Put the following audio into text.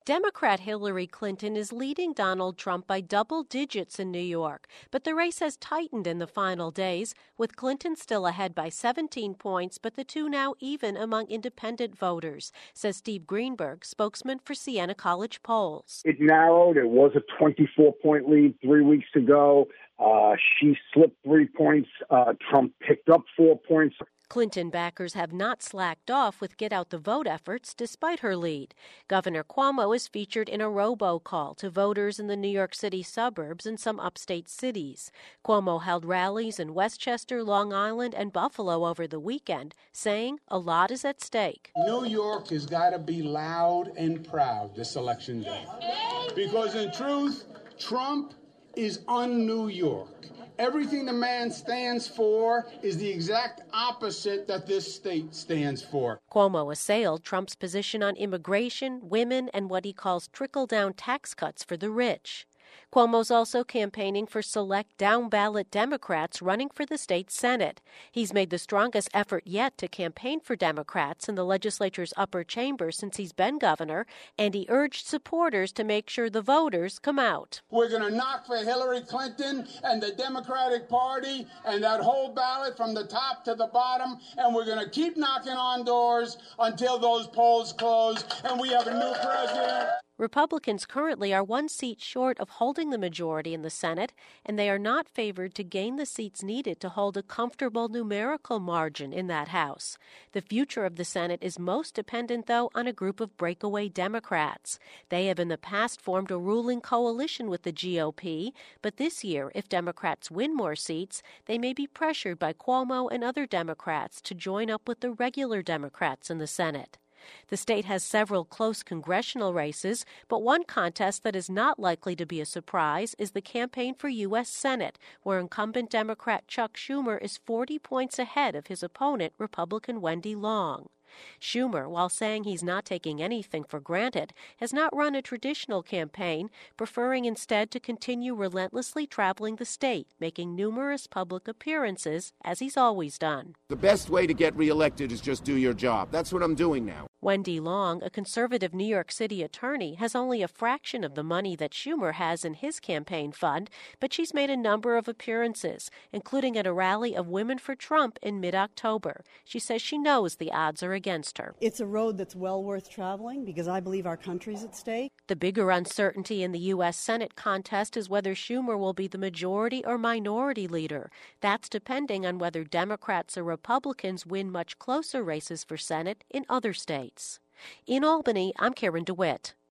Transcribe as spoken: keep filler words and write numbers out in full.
Democrat Hillary Clinton is leading Donald Trump by double digits in New York, but the race has tightened in the final days, with Clinton still ahead by seventeen points, but the two now even among independent voters, says Steve Greenberg, spokesman for Siena College Polls. It narrowed. It was a twenty-four point lead three weeks ago. Uh, she slipped three points. Uh, Trump picked up four points. Clinton backers have not slacked off with get-out-the-vote efforts despite her lead. Governor Cuomo is featured in a robocall to voters in the New York City suburbs and some upstate cities. Cuomo held rallies in Westchester, Long Island, and Buffalo over the weekend, saying a lot is at stake. New York has got to be loud and proud this election day. Because in truth, Trump is un-New York. Everything the man stands for is the exact opposite that this state stands for. Cuomo assailed Trump's position on immigration, women, and what he calls trickle-down tax cuts for the rich. Cuomo's also campaigning for select down-ballot Democrats running for the state Senate. He's made the strongest effort yet to campaign for Democrats in the legislature's upper chamber since he's been governor, and he urged supporters to make sure the voters come out. We're going to knock for Hillary Clinton and the Democratic Party and that whole ballot from the top to the bottom, and we're going to keep knocking on doors until those polls close and we have a new president. Republicans currently are one seat short of holding the majority in the Senate, and they are not favored to gain the seats needed to hold a comfortable numerical margin in that House. The future of the Senate is most dependent, though, on a group of breakaway Democrats. They have in the past formed a ruling coalition with the G O P, but this year, if Democrats win more seats, they may be pressured by Cuomo and other Democrats to join up with the regular Democrats in the Senate. The state has several close congressional races, but one contest that is not likely to be a surprise is the campaign for U S Senate, where incumbent Democrat Chuck Schumer is forty points ahead of his opponent, Republican Wendy Long. Schumer, while saying he's not taking anything for granted, has not run a traditional campaign, preferring instead to continue relentlessly traveling the state, making numerous public appearances, as he's always done. The best way to get reelected is just do your job. That's what I'm doing now. Wendy Long, a conservative New York City attorney, has only a fraction of the money that Schumer has in his campaign fund, but she's made a number of appearances, including at a rally of Women for Trump in mid-October. She says she knows the odds are against her. It's a road that's well worth traveling because I believe our country's at stake. The bigger uncertainty in the U S Senate contest is whether Schumer will be the majority or minority leader. That's depending on whether Democrats or Republicans win much closer races for Senate in other states. In Albany, I'm Karen DeWitt.